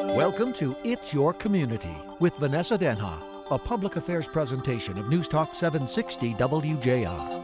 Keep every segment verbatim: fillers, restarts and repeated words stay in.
Welcome to It's Your Community with Vanessa Denha, a public affairs presentation of News Talk seven sixty W J R.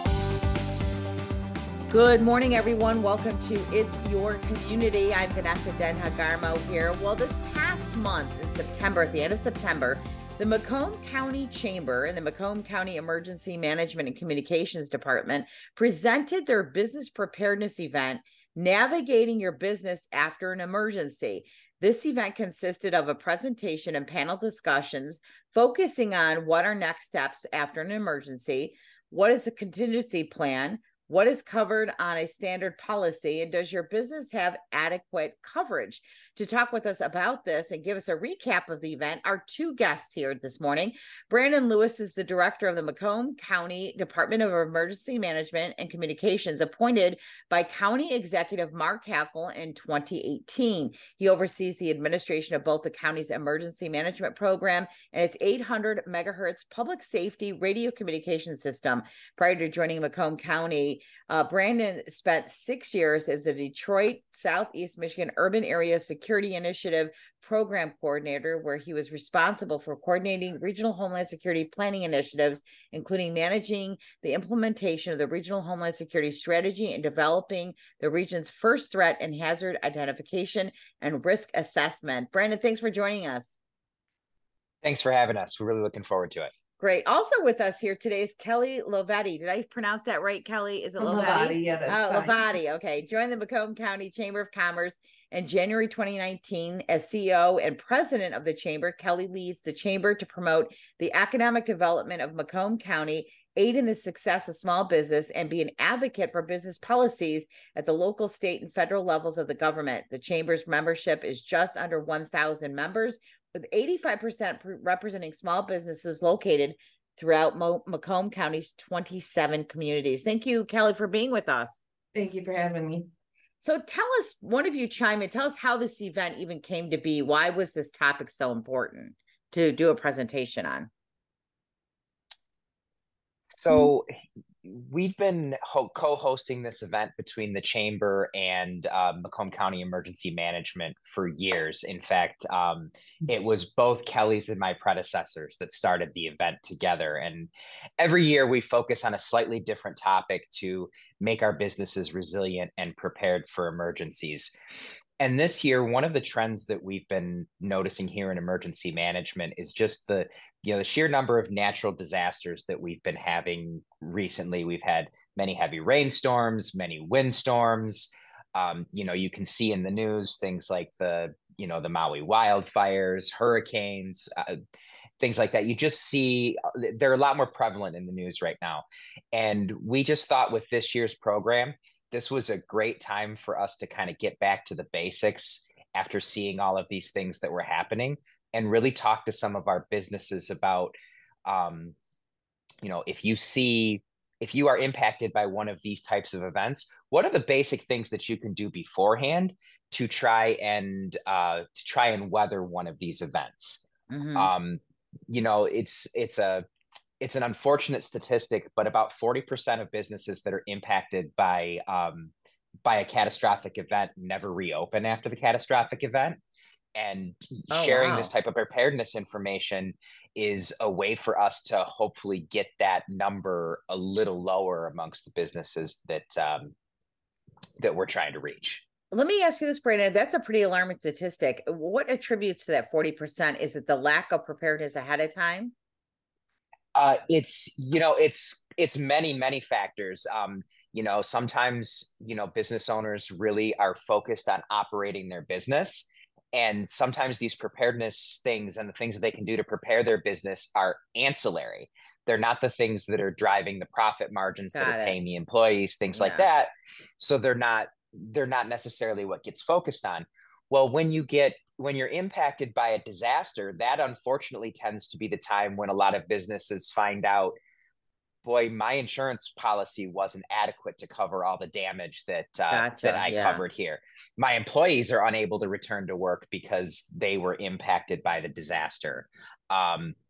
Good morning, everyone. Welcome to It's Your Community. I'm Vanessa Denha Garmo here. Well, this past month in September, at the end of September, the Macomb County Chamber and the Macomb County Emergency Management and Communications Department presented their business preparedness event, Navigating Your Business After an Emergency. This event consisted of a presentation and panel discussions focusing on what are next steps after an emergency, what is the contingency plan, what is covered on a standard policy, and does your business have adequate coverage? To talk with us about this and give us a recap of the event are two guests here this morning. Brandon Lewis is the director of the Macomb County Department of Emergency Management and Communications, appointed by County Executive Mark Hackel in twenty eighteen. He oversees the administration of both the county's emergency management program and its eight hundred megahertz public safety radio communication system. Prior to joining Macomb County, uh, Brandon spent six years as the Detroit Southeast Michigan Urban Area Security Initiative Program Coordinator, where he was responsible for coordinating regional Homeland Security planning initiatives, including managing the implementation of the Regional Homeland Security Strategy and developing the region's first threat and hazard identification and risk assessment. Brandon, thanks for joining us. Thanks for having us. We're really looking forward to it. Great. Also with us here today is Kelly Lovetti. Did I pronounce that right, Kelly? Is it Lovetti? Lovetti, yeah, that's Oh, fine. Lovetti. Okay. Joined the Macomb County Chamber of Commerce in January twenty nineteen as C E O and president of the chamber. Kelly leads the chamber to promote the economic development of Macomb County, aid in the success of small business, and be an advocate for business policies at the local, state, and federal levels of the government. The chamber's membership is just under one thousand members, with eighty-five percent representing small businesses located throughout Mo- Macomb County's twenty-seven communities. Thank you, Kelly, for being with us. Thank you for having me. So tell us, one of you chime in, tell us how this event even came to be. Why was this topic so important to do a presentation on? So we've been ho- co-hosting this event between the Chamber and uh, Macomb County Emergency Management for years. In fact, um, it was both Kelly's and my predecessors that started the event together. And every year we focus on a slightly different topic to make our businesses resilient and prepared for emergencies. And this year, one of the trends that we've been noticing here in emergency management is just the, you know, the sheer number of natural disasters that we've been having recently. We've had many heavy rainstorms, many windstorms. Um, you know, you can see in the news things like the, you know, the Maui wildfires, hurricanes, uh, things like that. You just see they're a lot more prevalent in the news right now. And we just thought with this year's program, this was a great time for us to kind of get back to the basics after seeing all of these things that were happening and really talk to some of our businesses about, um, you know, if you see, if you are impacted by one of these types of events, what are the basic things that you can do beforehand to try and uh, to try and weather one of these events? Mm-hmm. Um, you know, it's it's a It's an unfortunate statistic, but about forty percent of businesses that are impacted by um, by a catastrophic event never reopen after the catastrophic event. And Oh, sharing wow. this type of preparedness information is a way for us to hopefully get that number a little lower amongst the businesses that um, that we're trying to reach. Let me ask you this, Brandon. That's a pretty alarming statistic. What attributes to that forty percent? Is it the lack of preparedness ahead of time? Uh, it's, you know, it's, it's many, many factors. Um, you know, sometimes, you know, business owners really are focused on operating their business. And sometimes these preparedness things and the things that they can do to prepare their business are ancillary. They're not the things that are driving the profit margins Got that are it. paying the employees, things like Yeah. that. So they're not, they're not necessarily what gets focused on. Well, when you get, when you're impacted by a disaster, that unfortunately tends to be the time when a lot of businesses find out, boy, my insurance policy wasn't adequate to cover all the damage that uh, Gotcha, that I yeah. covered here. My employees are unable to return to work because they were impacted by the disaster. Um,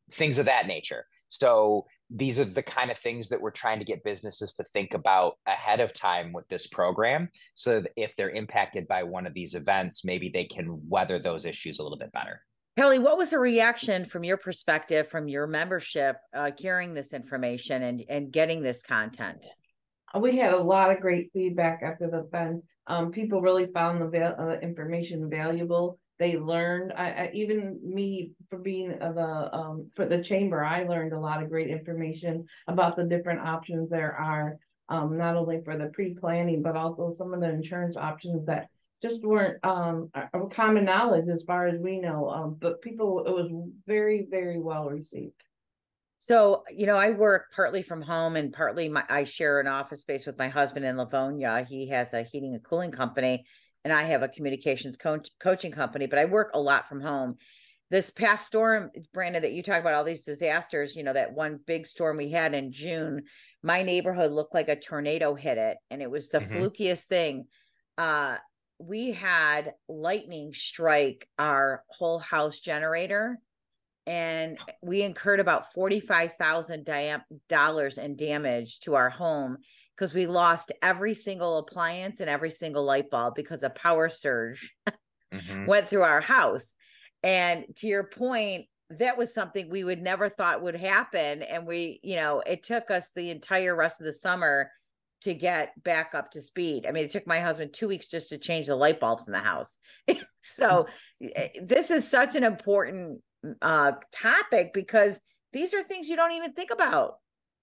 things of that nature. So these are the kind of things that we're trying to get businesses to think about ahead of time with this program. So that if they're impacted by one of these events, maybe they can weather those issues a little bit better. Kelly, what was the reaction from your perspective, from your membership, uh, hearing this information and, and getting this content? We had a lot of great feedback after the event. Um, people really found the val- uh, information valuable. They learned, I, I even me for being the um for the chamber, I learned a lot of great information about the different options there are, um, not only for the pre-planning, but also some of the insurance options that just weren't um a common knowledge as far as we know. Um, but people, it was very, very well received. So, you know, I work partly from home and partly my, I share an office space with my husband in Livonia. He has a heating and cooling company, and I have a communications coach, coaching company, but I work a lot from home. This past storm, Brandon, that you talk about all these disasters, you know, that one big storm we had in June, my neighborhood looked like a tornado hit it. And it was the mm-hmm. flukiest thing. Uh, we had lightning strike our whole house generator, and we incurred about forty-five thousand dollars in damage to our home because we lost every single appliance and every single light bulb because a power surge mm-hmm. went through our house. And to your point, that was something we would never thought would happen. And we, you know, it took us the entire rest of the summer to get back up to speed. I mean, it took my husband two weeks just to change the light bulbs in the house. So this is such an important uh topic because these are things you don't even think about.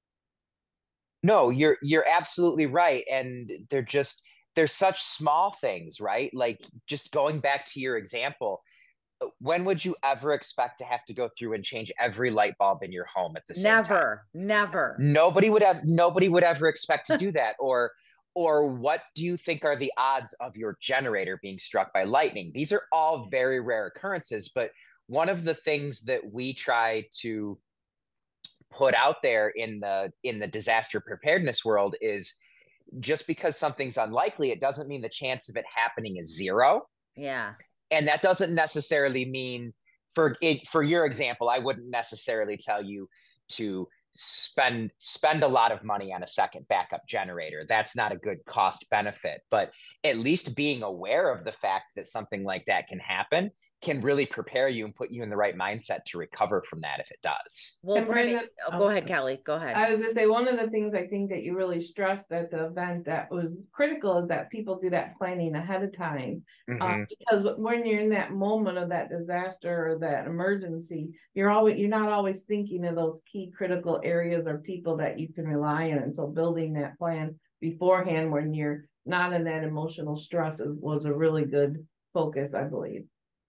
No, you're you're absolutely right. And they're just they're such small things, right? Like just going back to your example, when would you ever expect to have to go through and change every light bulb in your home at the same never, time? Never, never. Nobody would have nobody would ever expect to do that. Or or what do you think are the odds of your generator being struck by lightning? These are all very rare occurrences, but one of the things that we try to put out there in the in the disaster preparedness world is just because something's unlikely, it doesn't mean the chance of it happening is zero. Yeah. And that doesn't necessarily mean, for it, for your example, I wouldn't necessarily tell you to spend spend a lot of money on a second backup generator. That's not a good cost benefit, but at least being aware of the fact that something like that can happen can really prepare you and put you in the right mindset to recover from that if it does. Well, Brandon, oh, go ahead, Kelly, go ahead. I was gonna say, one of the things I think that you really stressed at the event that was critical is that people do that planning ahead of time. Mm-hmm. um, because when you're in that moment of that disaster or that emergency, you're always you're not always thinking of those key critical areas or people that you can rely on. And so building that plan beforehand when you're not in that emotional stress was a really good focus, I believe.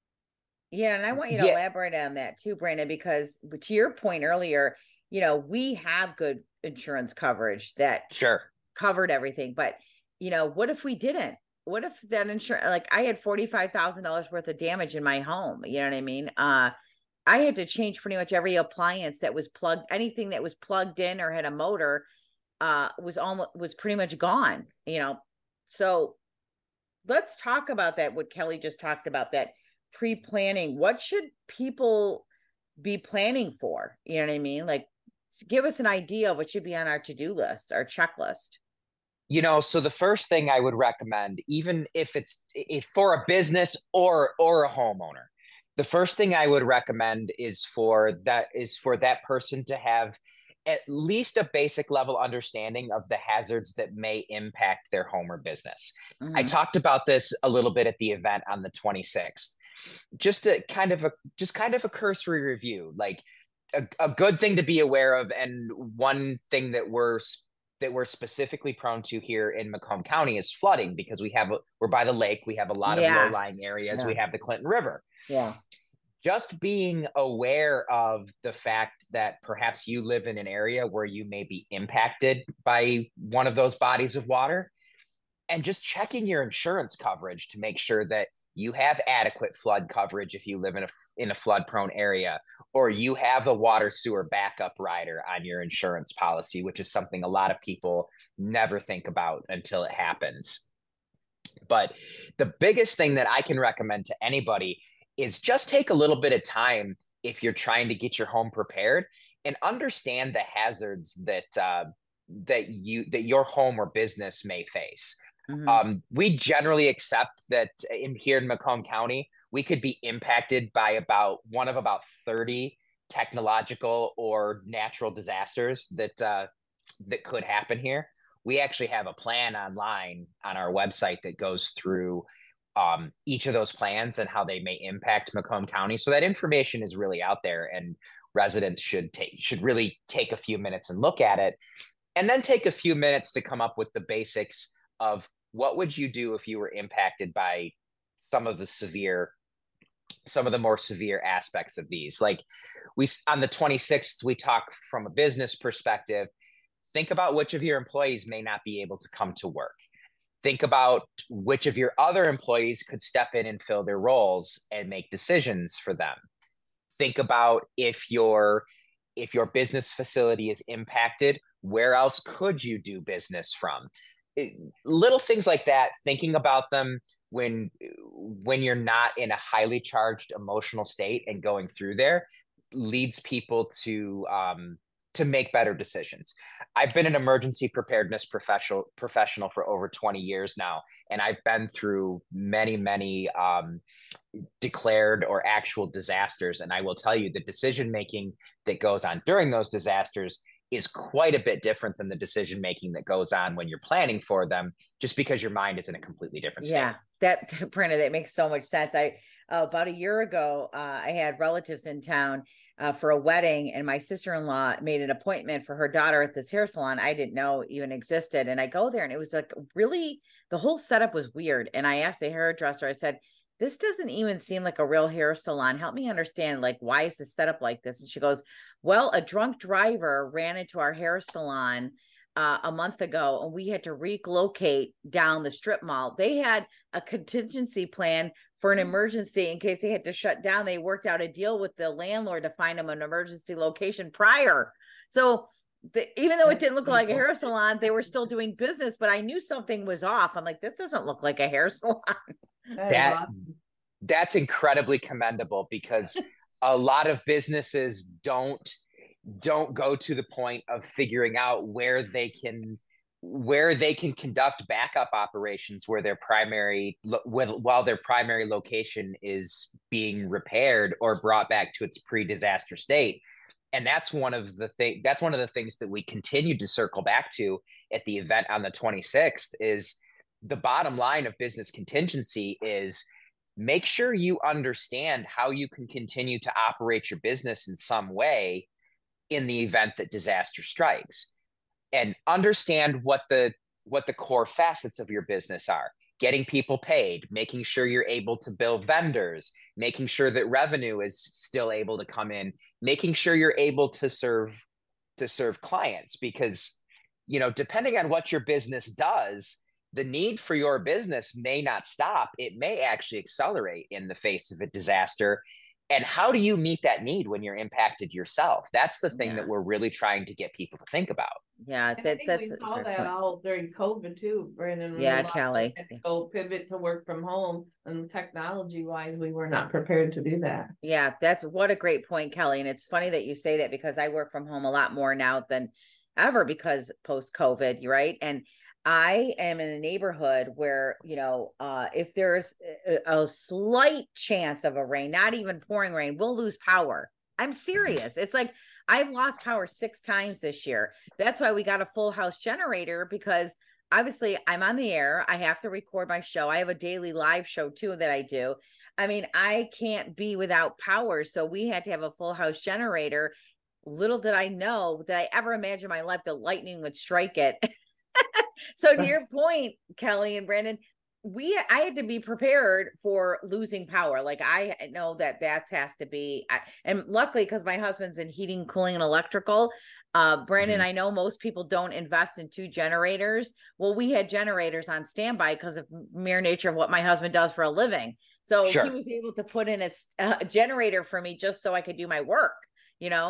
Yeah, and I want you to yeah. elaborate on that too, Brandon, because to your point earlier, you know, we have good insurance coverage that sure covered everything. But, you know, what if we didn't? What if that insurance, like I had forty-five thousand dollars worth of damage in my home, you know what I mean? Uh, I had to change pretty much every appliance that was plugged, anything that was plugged in or had a motor uh, was almost, was pretty much gone, you know? So let's talk about that, what Kelly just talked about, that pre-planning. What should people be planning for? You know what I mean? Like, give us an idea of what should be on our to-do list, our checklist. You know, so the first thing I would recommend, even if it's if for a business or or a homeowner, the first thing I would recommend is for that is for that person to have at least a basic level understanding of the hazards that may impact their home or business. Mm-hmm. I talked about this a little bit at the event on the twenty-sixth. Just a kind of a just kind of a cursory review, like a, a good thing to be aware of, and one thing that we're that we're specifically prone to here in Macomb County is flooding, because we have a, we're by the lake, we have a lot yes. of low-lying areas, yeah. we have the Clinton River. Yeah. Just being aware of the fact that perhaps you live in an area where you may be impacted by one of those bodies of water, and just checking your insurance coverage to make sure that you have adequate flood coverage if you live in a in a flood prone area, or you have a water sewer backup rider on your insurance policy, which is something a lot of people never think about until it happens. But the biggest thing that I can recommend to anybody is just take a little bit of time if you're trying to get your home prepared, and understand the hazards that uh, that you that your home or business may face. Mhm. Um, we generally accept that in here in Macomb County, we could be impacted by about one of about thirty technological or natural disasters that uh, that could happen here. We actually have a plan online on our website that goes through um, each of those plans and how they may impact Macomb County. So that information is really out there, and residents should take should really take a few minutes and look at it, and then take a few minutes to come up with the basics of what would you do if you were impacted by some of the severe some of the more severe aspects of these. Like we on the twenty-sixth, we talk from a business perspective. Think about which of your employees may not be able to come to work. Think about which of your other employees could step in and fill their roles and make decisions for them. Think about if your if your business facility is impacted, where else could you do business from? It, little things like that, thinking about them when when you're not in a highly charged emotional state and going through there, leads people to um, to make better decisions. I've been an emergency preparedness professional professional for over twenty years now, and I've been through many, many um, declared or actual disasters. And I will tell you, the decision making that goes on during those disasters is quite a bit different than the decision making that goes on when you're planning for them, just because your mind is in a completely different state. Yeah, that Brenda, that makes so much sense. I uh, about a year ago, uh, I had relatives in town uh, for a wedding, and my sister-in-law made an appointment for her daughter at this hair salon I didn't know even existed. And I go there, and it was like really, the whole setup was weird. And I asked the hairdresser, I said, this doesn't even seem like a real hair salon. Help me understand, like, why is this set up like this? And she goes, well, a drunk driver ran into our hair salon uh, a month ago, and we had to relocate down the strip mall. They had a contingency plan for an emergency in case they had to shut down. They worked out a deal with the landlord to find them an emergency location prior. So the, even though it didn't look like a hair salon, they were still doing business, but I knew something was off. I'm like, this doesn't look like a hair salon. That awesome. That's incredibly commendable, because a lot of businesses don't don't go to the point of figuring out where they can where they can conduct backup operations where their primary while their primary location is being repaired or brought back to its pre-disaster state. And that's one of the thing that's one of the things that we continue to circle back to at the event on the twenty-sixth. Is the bottom line of business contingency is make sure you understand how you can continue to operate your business in some way in the event that disaster strikes, and understand what the what the core facets of your business are. Getting people paid, making sure you're able to bill vendors, making sure that revenue is still able to come in, making sure you're able to serve to serve clients, because, you know, depending on what your business does, the need for your business may not stop. It may actually accelerate in the face of a disaster. And how do you meet that need when you're impacted yourself? That's the thing yeah. that we're really trying to get people to think about. Yeah, that, that, that's we saw that point. all during COVID too, Brandon. Yeah, Kelly. Had to go pivot to work from home, and technology wise, we were not prepared to do that. Yeah, that's what a great point, Kelly. And it's funny that you say that, because I work from home a lot more now than ever because post COVID, right? And I am in a neighborhood where, you know, uh, if there's a, a slight chance of a rain, not even pouring rain, we'll lose power. I'm serious. It's like I've lost power six times this year. That's why we got a full house generator, because obviously I'm on the air. I have to record my show. I have a daily live show too that I do. I mean, I can't be without power. So we had to have a full house generator. Little did I know that I ever imagined in my life the lightning would strike it. So to your point, Kelly and Brandon, we I had to be prepared for losing power. Like I know that that has to be, and luckily because my husband's in heating, cooling, and electrical. Uh, Brandon, mm-hmm. I know most people don't invest in two generators. Well, we had generators on standby because of mere nature of what my husband does for a living. So sure. he was able to put in a, a generator for me just so I could do my work, you know?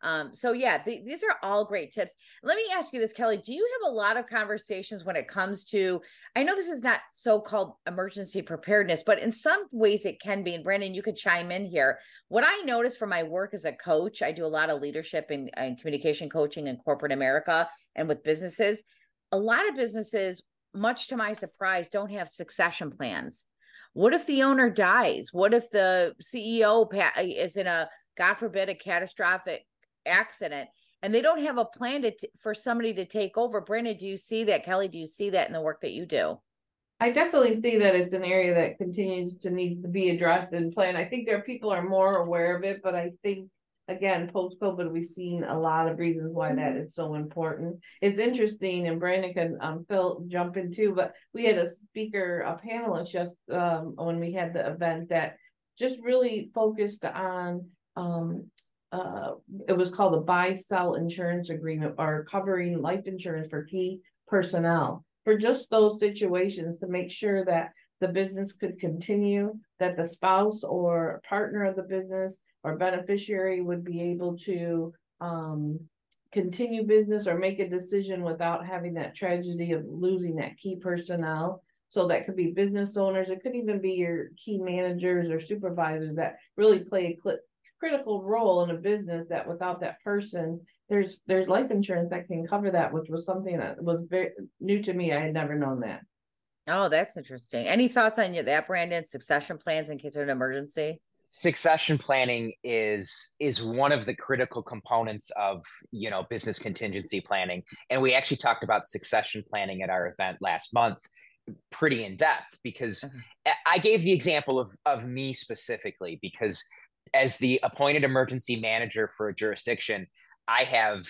Um, so yeah, th- these are all great tips. Let me ask you this, Kelly, do you have a lot of conversations when it comes to, I know this is not so-called emergency preparedness, but in some ways it can be. And Brandon, you could chime in here. What I noticed from my work as a coach, I do a lot of leadership and, and communication coaching in corporate America and with businesses. A lot of businesses, much to my surprise, don't have succession plans. What if the owner dies? What if the C E O is in a, God forbid, a catastrophic accident and they don't have a plan to t- for somebody to take over? Brandon, do you see that? Kelly, do you see that in the work that you do? I definitely see that it's an area that continues to need to be addressed and planned. I think there are people are more aware of it, but I think again, post-COVID, we've seen a lot of reasons why that is so important. It's interesting, and Brandon can um, Phil jump in too, but we had a speaker, a panelist just um, when we had the event that just really focused on, um, uh, it was called a buy-sell insurance agreement, or covering life insurance for key personnel for just those situations to make sure that the business could continue, that the spouse or partner of the business or beneficiary would be able to um, continue business or make a decision without having that tragedy of losing that key personnel. So that could be business owners. It could even be your key managers or supervisors that really play a cl- critical role in a business, that without that person, there's there's life insurance that can cover that, which was something that was very new to me. I had never known that. Oh, that's interesting. Any thoughts on that, Brandon? Succession plans in case of an emergency? Succession planning is is one of the critical components of, you know, business contingency planning. And we actually talked about succession planning at our event last month pretty in depth, because okay. I gave the example of of me specifically, because as the appointed emergency manager for a jurisdiction, I have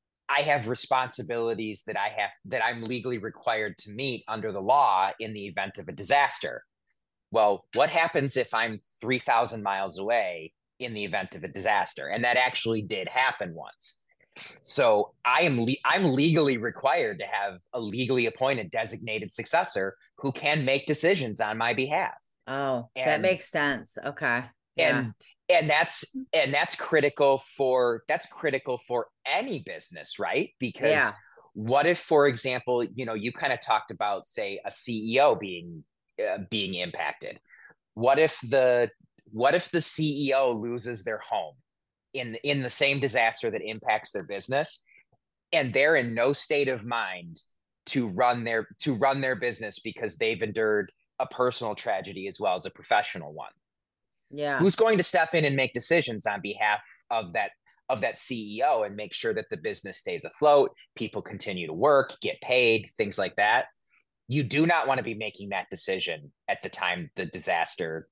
I have responsibilities that I have that I'm legally required to meet under the law in the event of a disaster. Well, what happens if I'm three thousand miles away in the event of a disaster? And that actually did happen once. So I am le- I'm legally required to have a legally appointed designated successor who can make decisions on my behalf. Oh, and, that makes sense. Okay. Yeah. And and that's and that's critical for that's critical for any business, right? Because yeah. What if, for example, you know, you kind of talked about, say, a C E O being Uh, being impacted. What if the what if the C E O loses their home in in the same disaster that impacts their business, and they're in no state of mind to run their to run their business because they've endured a personal tragedy as well as a professional one? Yeah. Who's going to step in and make decisions on behalf of that of that C E O and make sure that the business stays afloat, people continue to work, get paid, things like that? You do not want to be making that decision at the time the disaster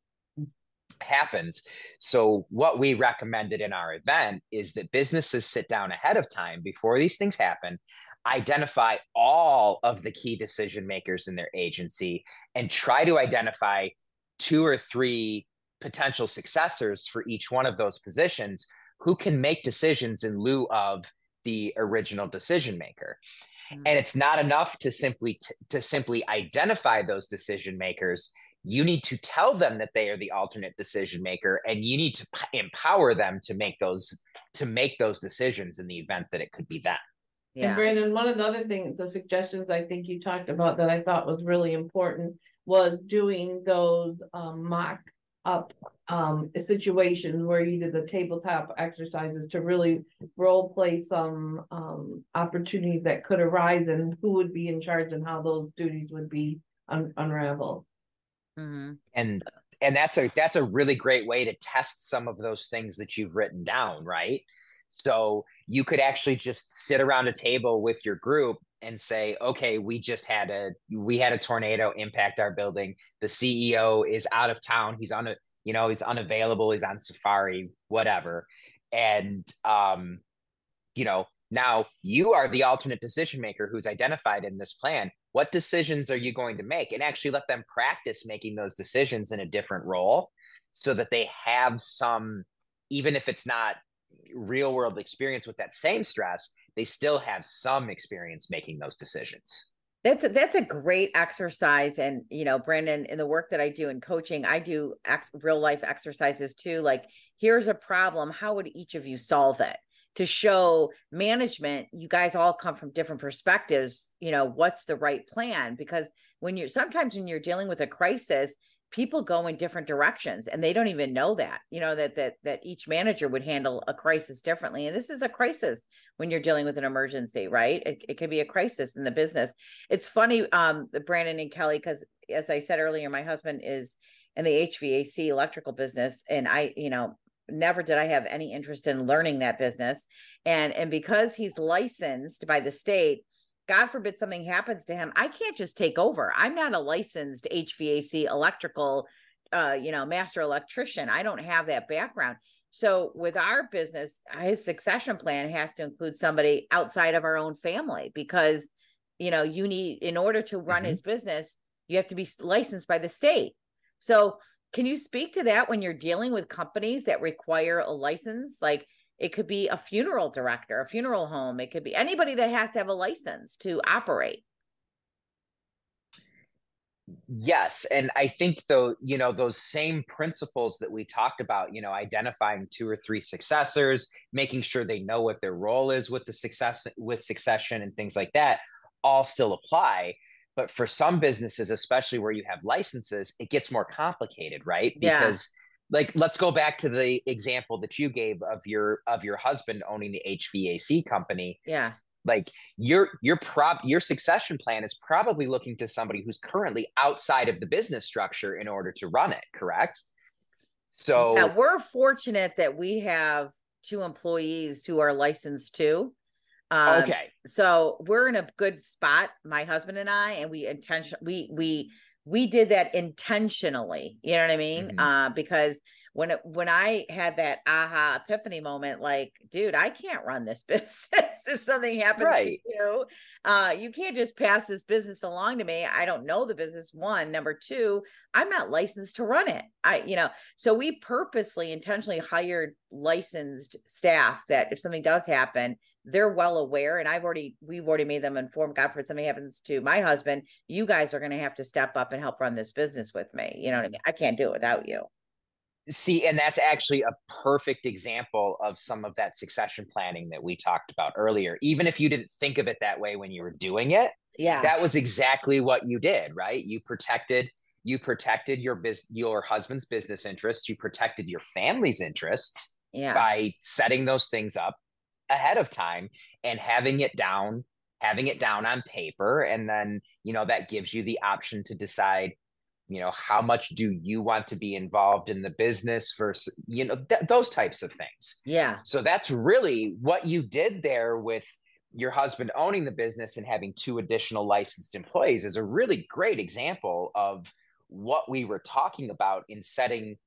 happens. So what we recommended in our event is that businesses sit down ahead of time before these things happen, identify all of the key decision makers in their agency, and try to identify two or three potential successors for each one of those positions who can make decisions in lieu of the original decision maker. And it's not enough to simply t- to simply identify those decision makers. You need to tell them that they are the alternate decision maker, and you need to p- empower them to make those to make those decisions in the event that it could be them. Yeah. And Brandon, one of the other things, the suggestions I think you talked about that I thought was really important was doing those um, mock up um situations where you did the tabletop exercises to really role play some um opportunities that could arise and who would be in charge and how those duties would be un- unraveled. Mm-hmm. And and that's a that's a really great way to test some of those things that you've written down, right? So you could actually just sit around a table with your group and say, okay, we just had a we had a tornado impact our building. The C E O is out of town. He's on a you know, he's unavailable. He's on safari, whatever. And, um, you know, now you are the alternate decision maker who's identified in this plan. What decisions are you going to make? And actually let them practice making those decisions in a different role so that they have some, even if it's not real world experience with that same stress, they still have some experience making those decisions. That's a, that's a great exercise. And, you know, Brandon, in the work that I do in coaching, I do ex- real life exercises too. Like, here's a problem. How would each of you solve it? to show management, you guys all come from different perspectives, you know, what's the right plan? Because when you're, sometimes when you're dealing with a crisis, people go in different directions and they don't even know that, you know, that, that, that each manager would handle a crisis differently. And this is a crisis when you're dealing with an emergency, right? It, it could be a crisis in the business. It's funny, um, Brandon and Kelly, because as I said earlier, my husband is in the H V A C electrical business. And I, you know, never did I have any interest in learning that business. And, and because he's licensed by the state, God forbid something happens to him, I can't just take over. I'm not a licensed H V A C electrical, uh, you know, master electrician. I don't have that background. So with our business, his succession plan has to include somebody outside of our own family, because, you know, you need, in order to run mm-hmm. his business, you have to be licensed by the state. So can you speak to that when you're dealing with companies that require a license? Like, it could be a funeral director, a funeral home. It could be anybody that has to have a license to operate. Yes. And I think though, you know, those same principles that we talked about, you know, identifying two or three successors, making sure they know what their role is with the success, with succession and things like that, all still apply. But for some businesses, especially where you have licenses, it gets more complicated, right? Because yeah. like, let's go back to the example that you gave of your, of your husband owning the H V A C company. Yeah. Like your, your prop, your succession plan is probably looking to somebody who's currently outside of the business structure in order to run it. Correct. So yeah, we're fortunate that we have two employees who are licensed too. Um, okay. So we're in a good spot, my husband and I, and we intention, we, we, we did that intentionally, you know what I mean? Mm-hmm. Uh, because when it, when I had that aha epiphany moment, like, dude, I can't run this business. If something happens right. to you, uh, you can't just pass this business along to me. I don't know the business. One, number two, I'm not licensed to run it. I, you know, so we purposely, intentionally hired licensed staff that if something does happen, they're well aware. And I've already, we've already made them informed. God forbid something happens to my husband, you guys are going to have to step up and help run this business with me. You know what I mean? I can't do it without you. See, and that's actually a perfect example of some of that succession planning that we talked about earlier. Even if you didn't think of it that way when you were doing it, yeah, that was exactly what you did, right? You protected, you protected your business, your husband's business interests. You protected your family's interests yeah. by setting those things up ahead of time and having it down, having it down on paper. And then, you know, that gives you the option to decide, you know, how much do you want to be involved in the business versus, you know, th- those types of things. Yeah. So that's really what you did there with your husband owning the business and having two additional licensed employees is a really great example of what we were talking about in setting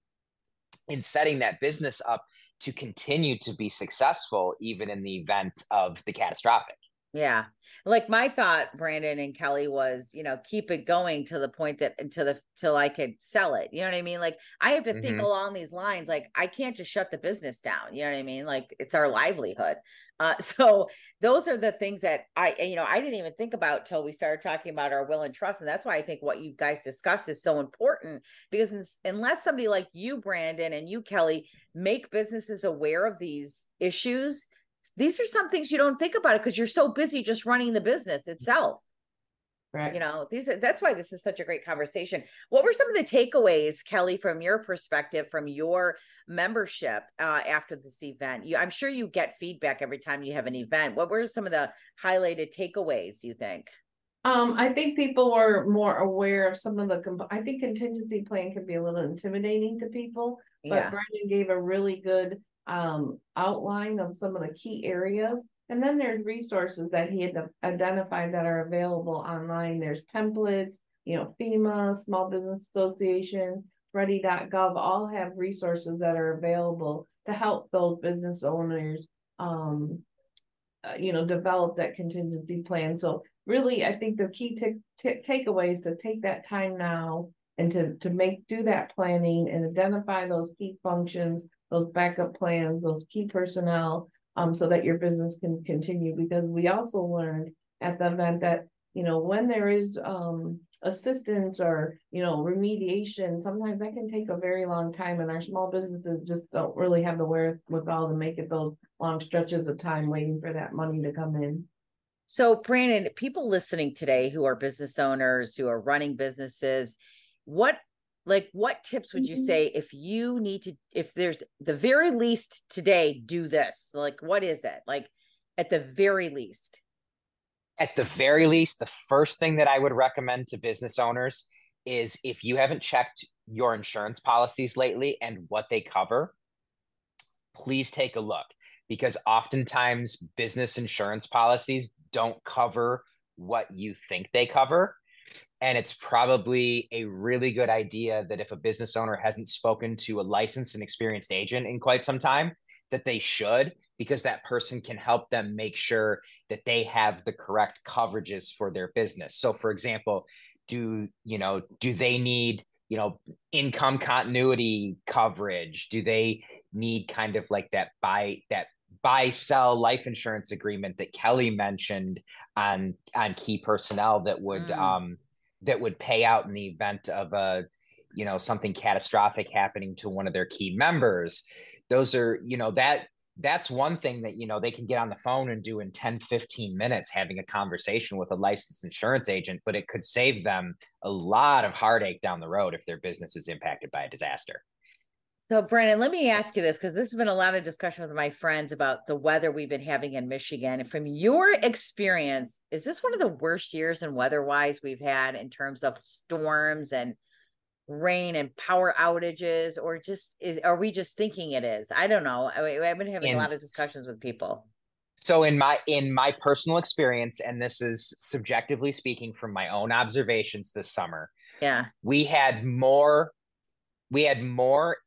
in setting that business up to continue to be successful, even in the event of the catastrophic. Yeah. Like my thought, Brandon and Kelly, was, you know, keep it going to the point that until the, till I could sell it. You know what I mean? Like I have to mm-hmm. think along these lines. Like I can't just shut the business down. You know what I mean? Like it's our livelihood. Uh, so those are the things that I, you know, I didn't even think about till we started talking about our will and trust. And that's why I think what you guys discussed is so important, because in, unless somebody like you, Brandon, and you, Kelly, make businesses aware of these issues, these are some things you don't think about it because you're so busy just running the business itself. Right. You know, these are, that's why this is such a great conversation. What were some of the takeaways, Kelly, from your perspective, from your membership uh, after this event? You, I'm sure you get feedback every time you have an event. What were some of the highlighted takeaways, do you think? Um, I think people were more aware of some of the, I think contingency plan can be a little intimidating to people, but yeah. Brandon gave a really good um, outline of some of the key areas. And then there's resources that he had identified that are available online. There's templates, you know, FEMA, Small Business Association, ready dot gov, all have resources that are available to help those business owners, um, uh, you know, develop that contingency plan. So really, I think the key t- t- takeaway is to take that time now and to, to make, do that planning and identify those key functions, those backup plans, those key personnel, um, so that your business can continue. Because we also learned at the event that you know, when there is um, assistance or, you know, remediation, sometimes that can take a very long time, and our small businesses just don't really have the wherewithal to make it those long stretches of time waiting for that money to come in. So, Brandon, people listening today who are business owners, who are running businesses, what like what tips would you Mhm. say if you need to, if there's the very least today, do this? Like, what is it? Like, at the very least? At the very least, the first thing that I would recommend to business owners is if you haven't checked your insurance policies lately and what they cover, please take a look, because oftentimes business insurance policies don't cover what you think they cover. And it's probably a really good idea that if a business owner hasn't spoken to a licensed and experienced agent in quite some time, that they should, because that person can help them make sure that they have the correct coverages for their business. So for example, do, you know, do they need, you know, income continuity coverage? Do they need kind of like that buy that buy sell life insurance agreement that Kelly mentioned on on key personnel that would Mm. um that would pay out in the event of a, you know, something catastrophic happening to one of their key members? Those are, you know, that that's one thing that, you know, they can get on the phone and do in ten, fifteen minutes, having a conversation with a licensed insurance agent, but it could save them a lot of heartache down the road if their business is impacted by a disaster. So, Brandon, let me ask you this, because this has been a lot of discussion with my friends about the weather we've been having in Michigan. And from your experience, is this one of the worst years and weather-wise we've had in terms of storms and rain and power outages, or just is are we just thinking it is? I don't know. I, I've been having In, a lot of discussions with people. So in my in my personal experience, and this is subjectively speaking from my own observations this summer, Yeah. we had more we had more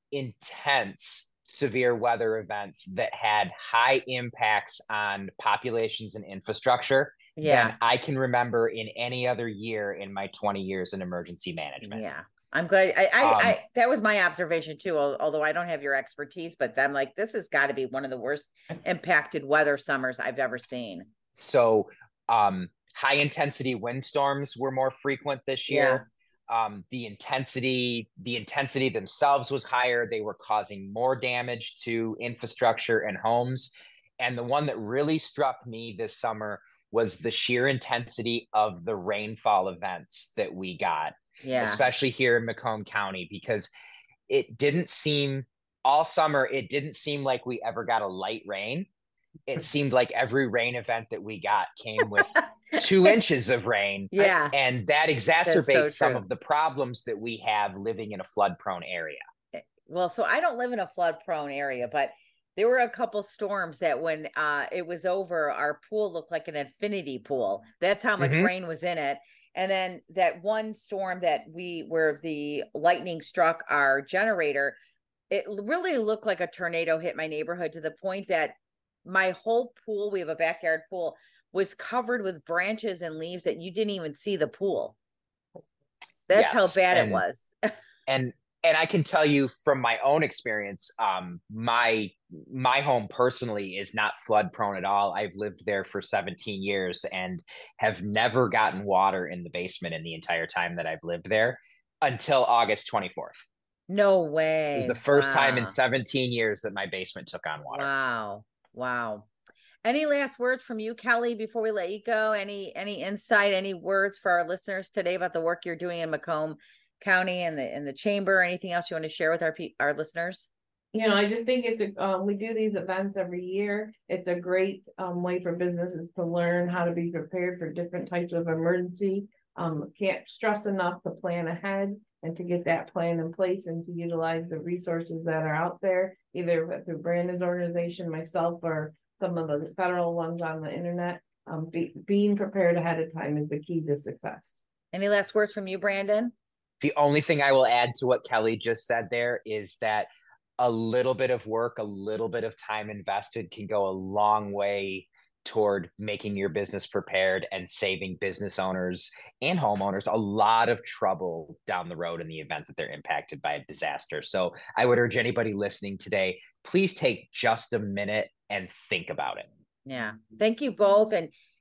intense severe weather events that had high impacts on populations and infrastructure Yeah. than I can remember in any other year in my twenty years in emergency management. Yeah. I'm glad. I, I, Um, I, that was my observation too, al- although I don't have your expertise, but I'm like, this has got to be one of the worst impacted weather summers I've ever seen. So, um, high intensity windstorms were more frequent this year. Um, the intensity, the intensity themselves was higher. They were causing more damage to infrastructure and homes. And the one that really struck me this summer was the sheer intensity of the rainfall events that we got, Yeah. especially here in Macomb County, because it didn't seem all summer, it didn't seem like we ever got a light rain. It seemed like every rain event that we got came with two inches of rain. Yeah. And that exacerbates so some true. of the problems that we have living in a flood prone area. Well, so I don't live in a flood prone area, but there were a couple storms that when uh, it was over, our pool looked like an infinity pool. That's how much Mhm. rain was in it. And then that one storm that we, where the lightning struck our generator, it really looked like a tornado hit my neighborhood, to the point that my whole pool, we have a backyard pool, was covered with branches and leaves that you didn't even see the pool. That's Yes, how bad and, it was. and and I can tell you from my own experience, um, my my home personally is not flood prone at all. I've lived there for seventeen years and have never gotten water in the basement in the entire time that I've lived there until August twenty-fourth. No way. It was the first wow. time in seventeen years that my basement took on water. Wow. Wow. Any last words from you, Kelly, before we let you go? Any any insight, any words for our listeners today about the work you're doing in Macomb County and the in the chamber? Anything else you want to share with our our listeners? You know, I just think it's a, um, we do these events every year. It's a great um, way for businesses to learn how to be prepared for different types of emergency. Um, can't stress enough to plan ahead and to get that plan in place and to utilize the resources that are out there, either through Brandon's organization, myself, or some of the federal ones on the internet. Um, be, being prepared ahead of time is the key to success. Any last words from you, Brandon? The only thing I will add to what Kelly just said there is that a little bit of work, a little bit of time invested can go a long way toward making your business prepared and saving business owners and homeowners a lot of trouble down the road in the event that they're impacted by a disaster. So I would urge anybody listening today, please take just a minute and think about it. Yeah. Thank you both. And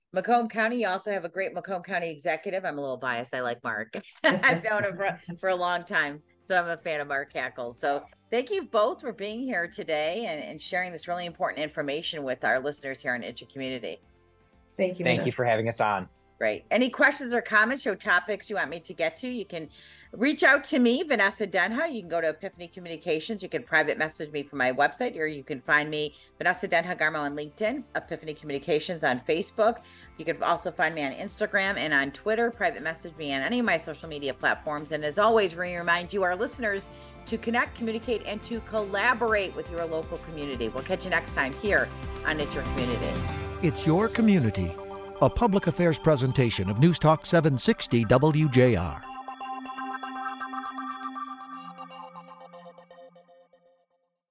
Macomb County, you also have a great Macomb County executive. I'm a little biased. I like Mark. I've known him for, for a long time. So I'm a fan of Mark Hackles. So thank you both for being here today and, and sharing this really important information with our listeners here on It's Your Community. Thank you. Thank Vanessa. you for having us on. Great. Any questions or comments or topics you want me to get to, you can reach out to me, Vanessa Denha. You can go to Epiphany Communications. You can private message me from my website, or you can find me, Vanessa Denha Garmo, on LinkedIn, Epiphany Communications on Facebook. You can also find me on Instagram and on Twitter. Private message me on any of my social media platforms. And as always, we remind you, our listeners, to connect, communicate, and to collaborate with your local community. We'll catch you next time here on It's Your Community. It's Your Community, a public affairs presentation of News Talk seven sixty W J R.